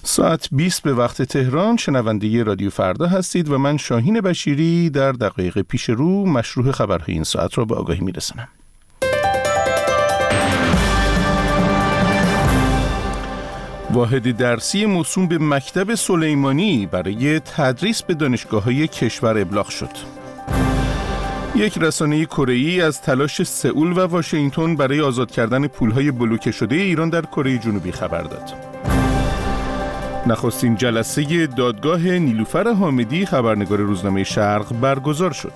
ساعت 20 به وقت تهران شنونده رادیو فردا هستید و من شاهین بشیری در دقایق پیش رو مشروع خبرهای این ساعت را به آگاهی میرسانم. واحد درسی موسوم به مکتب سلیمانی برای تدریس به دانشگاه‌های کشور ابلاغ شد. یک رسانه کره‌ای از تلاش سئول و واشنگتن برای آزاد کردن پول‌های بلوکه شده ایران در کره جنوبی خبر داد. نخستین جلسه دادگاه نیلوفر حامدی خبرنگار روزنامه شرق برگزار شد.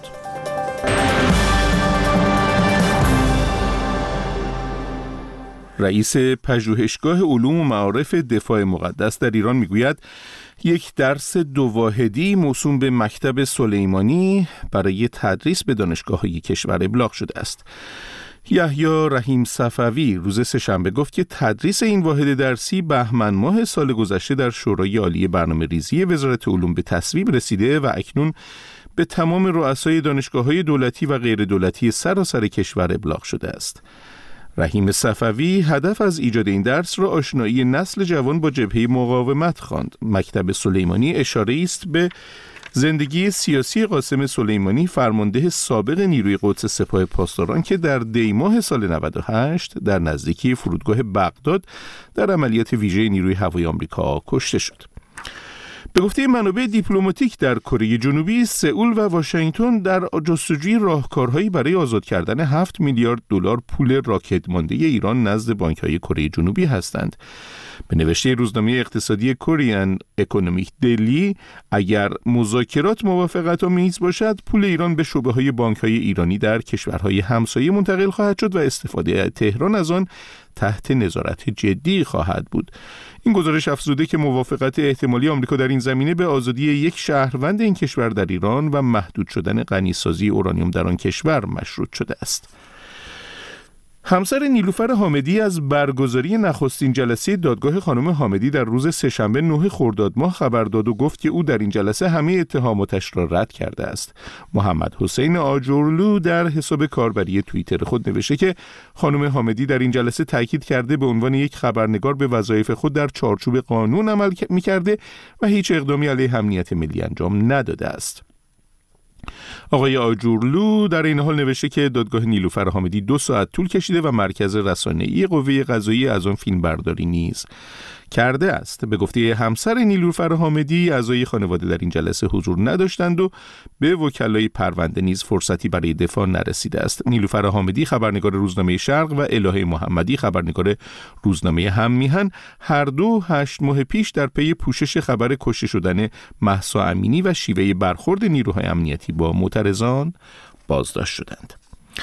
رئیس پژوهشگاه علوم و معارف دفاع مقدس در ایران میگوید یک درس دوواحدی موسوم به مکتب سلیمانی برای تدریس به دانشگاه‌های کشور ابلاغ شده است. یحیی رحیم صفوی روز سه‌شنبه گفت که تدریس این واحد درسی بهمن ماه سال گذشته در شورای عالی برنامه‌ریزی وزارت علوم به تصویب رسیده و اکنون به تمام رؤسای دانشگاه‌های دولتی و غیر دولتی سراسر کشور ابلاغ شده است. رحیم صفوی هدف از ایجاد این درس را آشنایی نسل جوان با جبهه مقاومت خواند. مکتب سلیمانی اشاره است به زندگی سیاسی قاسم سلیمانی، فرمانده سابق نیروی قدس سپاه پاسداران که در دیماه سال 98 در نزدیکی فرودگاه بغداد در عملیات ویژه نیروی هوایی آمریکا کشته شد. به گفته منابع دیپلماتیک در کره جنوبی، سئول و واشنگتن در جستجوی راهکارهایی برای آزاد کردن 7 میلیارد دلار پول راکت مانده ایران نزد بانک‌های کره جنوبی هستند. به نوشته روزنامه اقتصادی کوریان اکونومیک دیلی، اگر مذاکرات موافقت‌آمیز باشد، پول ایران به شعبه‌های بانک‌های ایرانی در کشورهای همسایه منتقل خواهد شد و استفاده تهران از آن تحت نظارت جدی خواهد بود. این گزارش افزوده که موافقت احتمالی آمریکا در این زمینه به آزادی یک شهروند این کشور در ایران و محدود شدن غنیسازی اورانیوم در آن کشور مشروط شده است. همسر نیلوفر حامدی از برگزاری نخستین جلسه دادگاه خانم حامدی در روز سه‌شنبه 9 خرداد ماه خبر داد و گفت که او در این جلسه همه اتهاماتش را رد کرده است. محمد حسین آجرلو در حساب کاربری توییتر خود نوشته که خانم حامدی در این جلسه تاکید کرده به عنوان یک خبرنگار به وظایف خود در چارچوب قانون عمل می‌کرده و هیچ اقدامی علیه امنیت ملی انجام نداده است. آقای آجورلو در این حال نوشته که دادگاه نیلوفر حامدی 2 ساعت طول کشیده و مرکز رسانه‌ای قوه قضاییه از آن فیلم برداری نیز کرده است. به گفته همسر نیلوفر حامدی، اعضای خانواده در این جلسه حضور نداشتند و به وکلای پرونده نیز فرصتی برای دفاع نرسیده است. نیلوفر حامدی خبرنگار روزنامه شرق و الهه محمدی خبرنگار روزنامه هم میهن هر دو 8 ماه پیش در پی پوشش خبر کشته شدن مهسا امینی و شیوه برخورد نیروهای امنیتی با معترضان بازداشت شدند.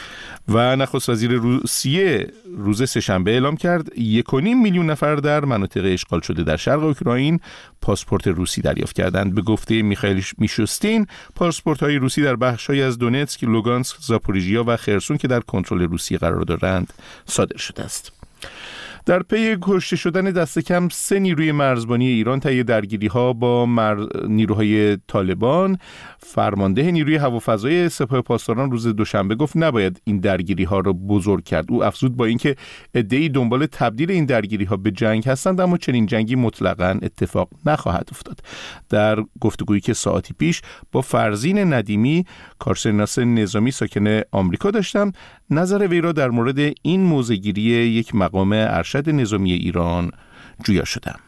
و نخست وزیر روسیه روز سه‌شنبه اعلام کرد 1.5 میلیون نفر در مناطق اشغال شده در شرق اوکراین پاسپورت روسی دریافت کردند. به گفته میخائیل میشوستین، پاسپورت‌های روسی در بخش‌هایی از دونتسک، لوگانسک، زاپوریژیا و خرسون که در کنترل روسیه قرار دارند صادر شده است. در پی کشته شدن دست کم 3 نیروی مرزبانی ایران طی درگیری‌ها با نیروهای طالبان، فرمانده نیروی هوافضای سپاه پاسداران روز دوشنبه گفت نباید این درگیری‌ها را بزرگ کرد. او افزود با اینکه عده‌ای دنبال تبدیل این درگیری‌ها به جنگ هستند، اما چنین جنگی مطلقاً اتفاق نخواهد افتاد. در گفتگویی که ساعتی پیش با فرزین ندیمی، کارشناس نظامی ساکن آمریکا داشتم، نظر وی را در مورد این موضع‌گیری یک مقام ارشد نظامی ایران جویا شدم.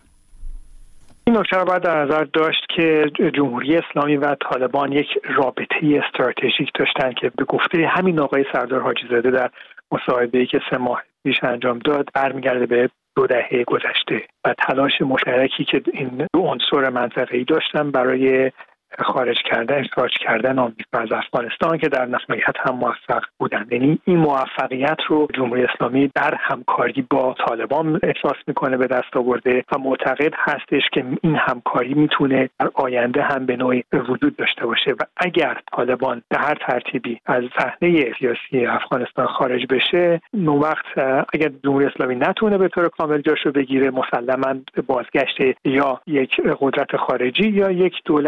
این نکته را باید در نظر داشت که جمهوری اسلامی و طالبان یک رابطه استراتژیک داشتند که به گفته همین آقای سردار حاجی زاده در مصاحبه‌ای که 3 ماه پیش انجام داد برمیگرده به 2 دهه گذشته و تلاش مشترکی که این 2 عنصر منطقه‌ای داشتن برای خارج کردن، اخراج کردن آمریکا از افغانستان که در نهایت هم موفق بودند. یعنی این موفقیت رو جمهوری اسلامی در همکاری با طالبان احساس میکنه به دست آورده و معتقد هستش که این همکاری میتونه در آینده هم به نوعی وجود داشته باشه و اگر طالبان به هر ترتیبی از صحنه سیاسی افغانستان خارج بشه، اون وقت اگر جمهوری اسلامی نتونه به طور کامل جاشو بگیره، مسلماً بازگشت یا یک قدرت خارجی یا یک دولتی که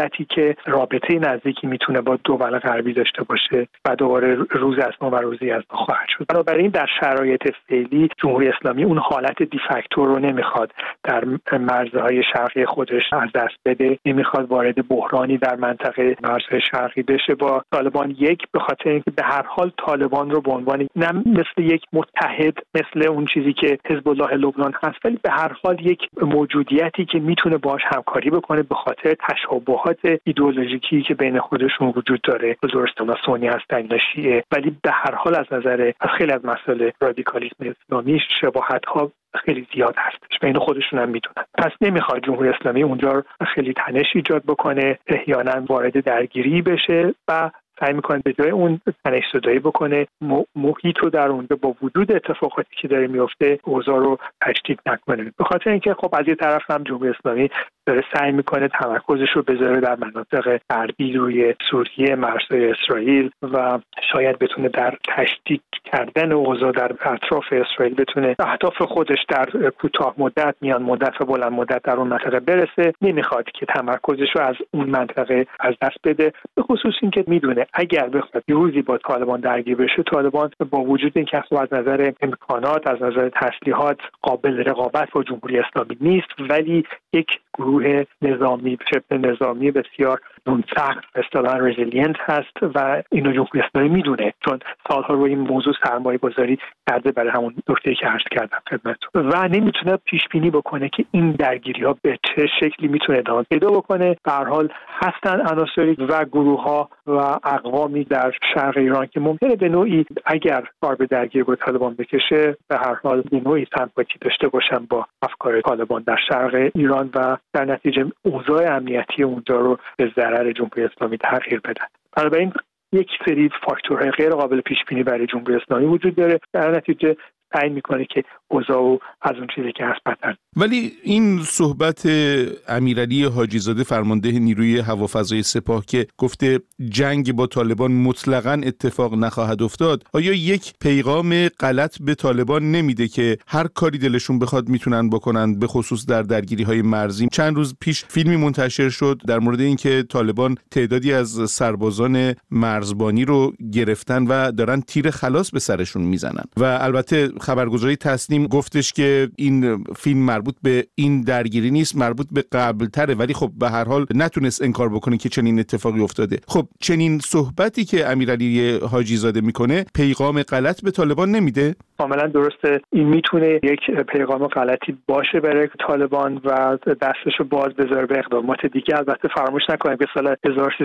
چه رابطه نزدیکی میتونه با دول غربی داشته باشه و دوباره روز از ما و روزی از ما خواهد شد. بنابراین در شرایط فعلی جمهوری اسلامی اون حالت دیفکتو رو نمیخواد در مرزهای شرقی خودش از دست بده، نمیخواد وارد بحرانی در منطقه مرزهای شرقی بشه با طالبان. یک، به خاطر اینکه به هر حال طالبان رو به عنوان نه مثل یک متحد مثل اون چیزی که حزب الله لبنان هست، ولی به هر حال یک موجودیتی که میتونه باهاش همکاری بکنه به خاطر تشابهات ایدئولوژیکی که بین خودشون وجود داره. درسته اونا سنی هستن یا شیعه، ولی به هر حال از نظر خیلی از مسائل رادیکالیسم اسلامی شباهت‌ها خیلی زیاد هستش، بین خودشون هم میدونن. پس نمیخواد جمهوری اسلامی اونجا رو خیلی تنش ایجاد بکنه، احیانا وارد درگیری بشه و سعی میکنه به جای اون تنش زدایی بکنه، محیط رو در اونجا با وجود اتفاقاتی که داره میفته اوضاع رو تشدید نکنه. به خاطر اینکه خب از یه طرف هم جمهوری اسلامی داره سعی میکنه تمرکزش رو بذاره در مناطق غربی روی سوریه، مرزهای اسرائیل و شاید بتونه در تشدید کردن اوضاع در اطراف اسرائیل بتونه اهداف خودش در کوتاه مدت، میان مدت و بلند مدت در اون منطقه برسه. نمیخواد که تمرکزش رو از اون منطقه از دست بده، به خصوص اینکه میدونه اگر بخواد روزی با طالبان درگیر بشه، طالبان با وجود اینکه از نظر امکانات، از نظر تسلیحات قابل رقابت با جمهوری اسلامی نیست، ولی یک گروه نظامی شبه نظامی بسیار منسق اصطلاحاً رزیلینت هست و اینو جمهوری اسلامی میدونه، چون سالها روی این موضوع سرمایه گذاری کرده برای همون نکته‌ای که عرض کردم خدمتتون، و نمیتونه پیش بینی بکنه که این درگیری‌ها به چه شکلی میتونه ادامه پیدا بکنه. به هر حال هستن عناصری و گروه‌ها و اقوامی در شرق ایران که ممکنه به نوعی اگر کار به درگیری با طالبان بکشه به هر حال به نوعی سمپاتی داشته باشن با افکار طالبان در شرق ایران و در نتیجه اوضاع امنیتی اونجا رو به ضرر جمهوری اسلامی تغییر بدن. بنابراین یک سری فاکتورهای غیر قابل پیش بینی برای جمهوری اسلامی وجود داره، در نتیجه تعیین میکنه که اوضاع از اون چیزی که هست بدتر. ولی این صحبت امیرعلی حاجی زاده فرمانده نیروی هوافضای سپاه که گفته جنگ با طالبان مطلقاً اتفاق نخواهد افتاد، آیا یک پیغام غلط به طالبان نمیده که هر کاری دلشون بخواد میتونن بکنن، به خصوص در درگیری‌های مرزی؟ چند روز پیش فیلمی منتشر شد در مورد اینکه طالبان تعدادی از سربازان مرزبانی رو گرفتن و دارن تیر خلاص به سرشون میزنن و البته خبرگزاری تسنیم گفتش که این فیلم مربوط به این درگیری نیست، مربوط به قبل‌تره، ولی خب به هر حال نتونست انکار بکنه که چنین اتفاقی افتاده. خب چنین صحبتی که امیرعلی حاجی زاده میکنه پیغام غلط به طالبان نمیده؟ کاملا درسته، این میتونه یک پیغام غلطی باشه برای طالبان و دستشو باز بذاره به اقدامات دیگه. البته فراموش نکنیم که سال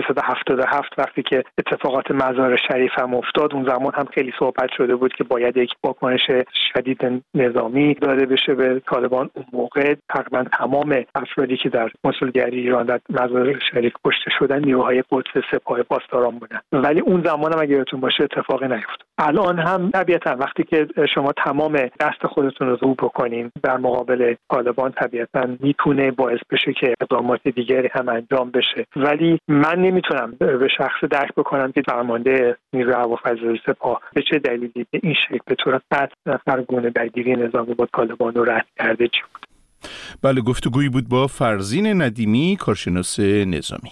1377 وقتی که اتفاقات مزار شریف هم افتاد، اون زمان هم خیلی صحبت شده بود که باید یک واکنش شدید نظامی داده بشه به طالبان. اون موقع تقریبا تمام افرادی که در کنسولگری ایران در مزار شریف کشته شدن نیروهای قدس سپاه پاسداران بودن، ولی اون زمان هم اگه یادتون باشه اتفاقی نیفتاد. الان هم طبیعتا وقتی که شما تمام دست خودتون رو رو بکنین در مقابل طالبان، طبیعتا میتونه باعث بشه که اقدامات دیگری هم انجام بشه، ولی من نمیتونم به شخص درک بکنم که فرمانده نیروی هوافضای سپاه به چه دلیلی به این شکل به طور قطع هر گونه درگیری نظامی با طالبان رو رد کرده چی بود. بله، گفتگویی بود با فرزین ندیمی، کارشناس نظامی.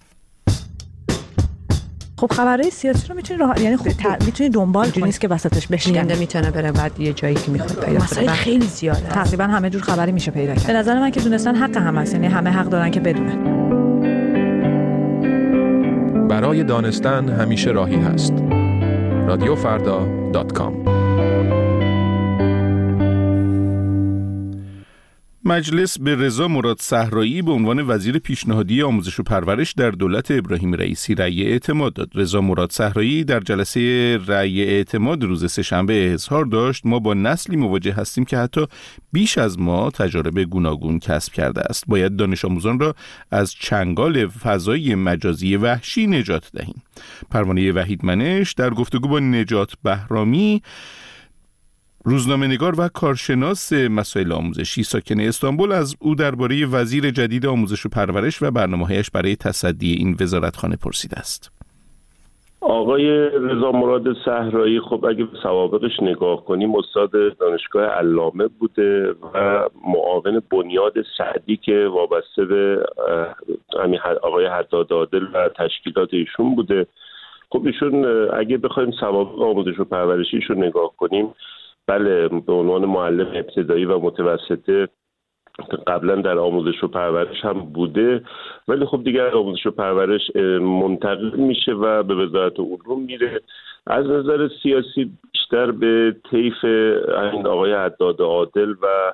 خب خبرهای سیاسی رو میتونی یعنی میتونی دنبال کنی، نیست که وسطش بشینه، میتونه بره بعد یه جایی که میخواد پیدا کنه. مسائل خیلی زیاده، تقریبا همه جور خبری میشه پیدا کرد. به نظر من که دونستن حق همه است، یعنی همه حق دارن که بدونن. برای دانستن همیشه راهی هست. رادیوفردا.com. مجلس به رضا مراد صحرایی به عنوان وزیر پیشنهادی آموزش و پرورش در دولت ابراهیم رئیسی رأی اعتماد داد. رضا مراد صحرایی در جلسه رأی اعتماد روز سه‌شنبه اظهار داشت: ما با نسلی مواجه هستیم که حتی بیش از ما تجارب گوناگون کسب کرده است. باید دانش آموزان را از چنگال فضای مجازی وحشی نجات دهیم. پروانه وحیدمنش در گفتگو با نجات بهرامی، روزنامه‌نگار و کارشناس مسائل آموزشی ساکن استانبول، از او درباره وزیر جدید آموزش و پرورش و برنامه‌هایش برای تصدی این وزارتخانه پرسیده است. آقای رضا مراد صحرایی خب اگه به سوابقش نگاه کنیم استاد دانشگاه علامه بوده و معاون بنیاد سعدی که وابسته به آقای حداد عادل و تشکیلات ایشون بوده. خب ایشون اگه بخوایم سوابق آموزش و پرورشیش رو نگاه کنیم، بله به عنوان معلم ابتدایی و متوسطه قبلا در آموزش و پرورش هم بوده، ولی خب دیگر آموزش و پرورش منتقل میشه و به وزارت علوم میره. از نظر سیاسی بیشتر به طیف این آقای حداد عادل و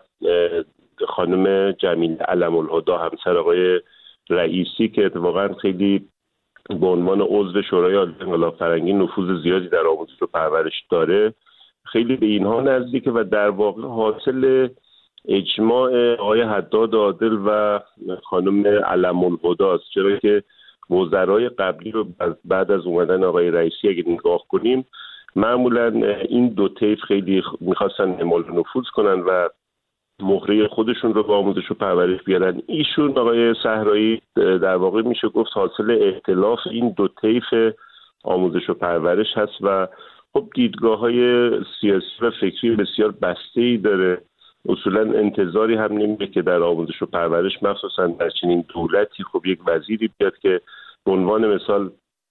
خانم جمیله علم الهدی همسر آقای رئیسی که اتفاقا خیلی به عنوان عضو شورای عالی انقلاب فرهنگی نفوذ زیادی در آموزش و پرورش داره، خیلی به اینها نزدیکه و در واقع حاصل اجماع آقای حداد عادل و خانم علم الهدی است، چرا که وزرای قبلی رو بعد از اومدن آقای رئیسی اگه نگاه کنیم معمولا این دو طیف خیلی میخواستن اعمال نفوذ کنن و مهره خودشون رو با آموزش و پرورش بیارن. ایشون آقای صحرایی در واقع میشه گفت حاصل ائتلاف این دو طیف آموزش و پرورش هست و خب دیدگاه‌های سیاسی و فکری بسیار بسته‌ای داره. اصولا انتظاری هم نمیره که در آموزش و پرورش مخصوصا در چنین دولتی خب یک وزیری بیاد که به عنوان مثال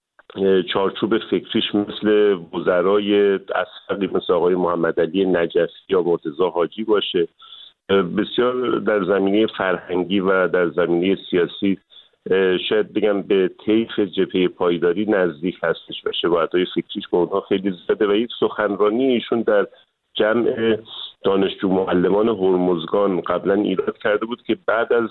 چارچوب فکریش مثل وزرای اصلی مثل آقای محمد علی نجفی یا مرتضی حاجی باشه. بسیار در زمینه فرهنگی و در زمینه سیاسی شاید بگم به طیف جبهه پایداری نزدیک هستش و شباهت‌های فکریش با اونها خیلی زیاده و یک سخنرانی ایشون در جمع دانشجو معلمان هرمزگان قبلا ایراد کرده بود که بعد از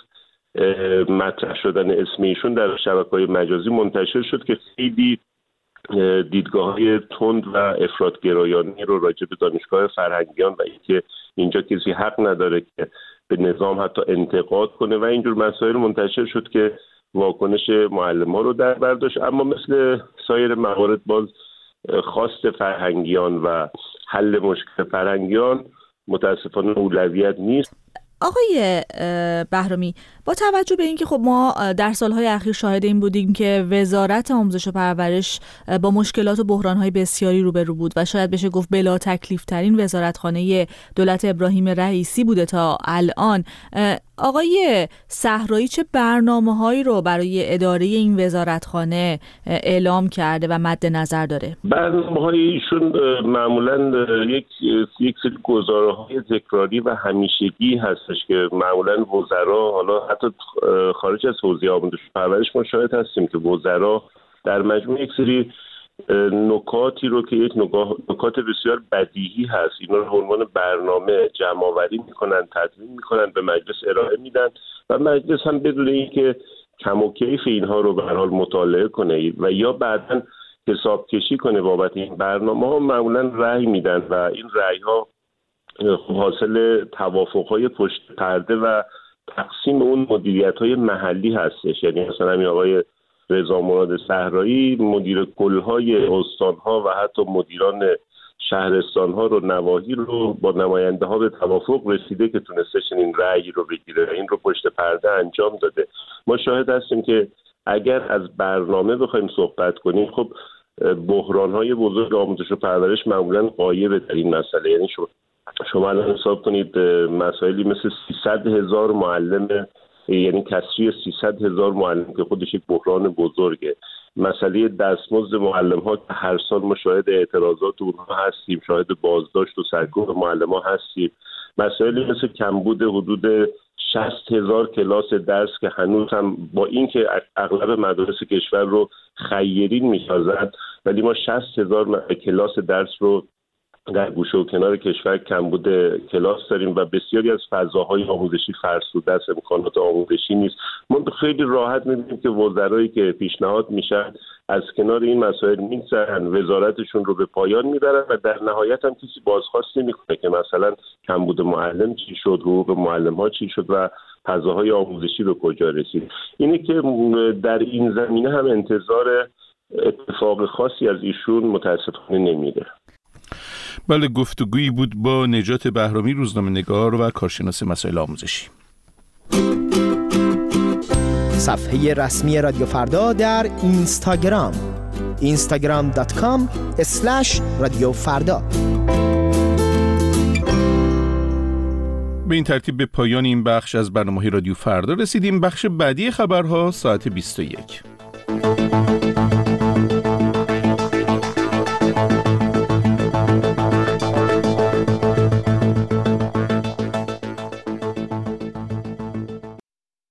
مطرح شدن اسم ایشون در شبکه‌های مجازی منتشر شد که خیلی دیدگاه‌های تند و افراط‌گرایانه رو راجع به دانشگاه فرهنگیان و اینکه اینجا کسی حق نداره که به نظام حتی انتقاد کنه و اینجور مسائل منتشر شد که واکنش معلم‌ها رو در بر داشت. اما مثل سایر موارد باز خواست فرهنگیان و حل مشکل فرهنگیان متاسفانه اولویت نیست. آقای بهرامی، با توجه به اینکه خب ما در سالهای اخیر شاهد این بودیم که وزارت آموزش و پرورش با مشکلات و بحران‌های بسیاری روبرو بود و شاید بشه گفت بلا تکلیف ترین وزارتخانه دولت ابراهیم رئیسی بوده تا الان، آقای صحرایی چه برنامه‌هایی رو برای اداره این وزارتخانه اعلام کرده و مد نظر داره؟ برنامه‌های ایشون معمولاً یک سری گزاره‌های تکراری و همیشگی هستش که معمولاً وزرا، حالا حتی خارج از حوزه آموزش و پرورش ما شاهد هستیم که وزرا در مجموع یک سری نکاتی رو که یک نکات بسیار بدیهی هست اینا رو به عنوان برنامه جمع‌آوری میکنن، تدوین میکنن، به مجلس ارائه میدن و مجلس هم بدون اینکه کم و کیف اینها رو به هر حال مطالعه کنه و یا بعداً حساب کشی کنه بابت این برنامه‌ها معمولاً رأی میدن و این رأی‌ها حاصل توافق‌های پشت پرده و تقسیم اون مدیریت‌های محلی هستش. یعنی مثلا همین آقای رضا مراد صحرایی مدیر کل‌های استان‌ها و حتی مدیران شهرستان‌ها رو نواحی رو با نماینده‌ها به توافق رسیده که تونسته چنین رأیی رو بگیره، این رو پشت پرده انجام داده. ما شاهد هستیم که اگر از برنامه بخوایم صحبت کنیم خب بحران‌های بزرگ آموزش و پرورش معمولاً غایبه در این مسئله. یعنی شما الان حساب کنید مسائلی مثل 300,000 معلم، یعنی کسری 300,000 معلم که خودش یک بحران بزرگه. مسئله دستمزد معلم‌ها که هر سال ما شاهد اعتراضات اونها هستیم، شاهد بازداشت و سرکوب معلم‌ها هستیم. مسائلی مثل کمبود حدود 60,000 کلاس درس که هنوز هم با اینکه اغلب مدارس کشور رو خیرین می‌سازند ولی ما 60,000 کلاس درس رو در گوشه و کنار کشور کمبود کلاس داریم و بسیاری از فضاهای آموزشی فرسوده است، امکانات آموزشی نیست. ما خیلی راحت می‌بینیم که وزرایی که پیشنهاد میشن از کنار این مسائل میگذرن، وزارتشون رو به پایان میبرن و در نهایت هم کسی بازخواست نمیکنه که مثلا کمبود معلم چی شد، حقوق معلم‌ها چی شد و فضاهای آموزشی به کجا رسید. اینه که در این زمینه هم انتظار اتفاق خاصی از ایشون متاسفانه نمیره. بله، گفتگویی بود با نجات بهرامی، روزنامه‌نگار و کارشناس مسائل آموزشی. صفحه رسمی رادیو فردا در اینستاگرام. instagram.com/radiofrda. به این ترتیب به پایان این بخش از برنامه رادیو فردا رسیدیم. بخش بعدی خبرها ساعت 21.